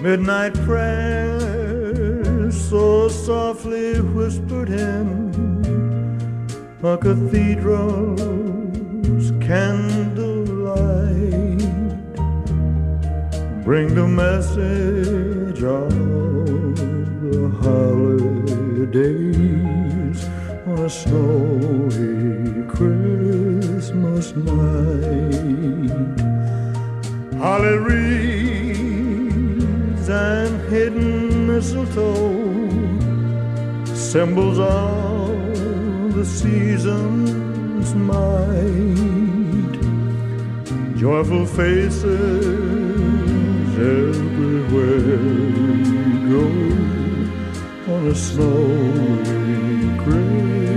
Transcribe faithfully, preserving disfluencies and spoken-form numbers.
midnight prayer so softly whispered in a cathedral's candlelight, bring the message of the holidays on a snowy Christmas night. Holly wreaths and hidden mistletoe, symbols of the season's might, joyful faces everywhere we go on a snowy Christmas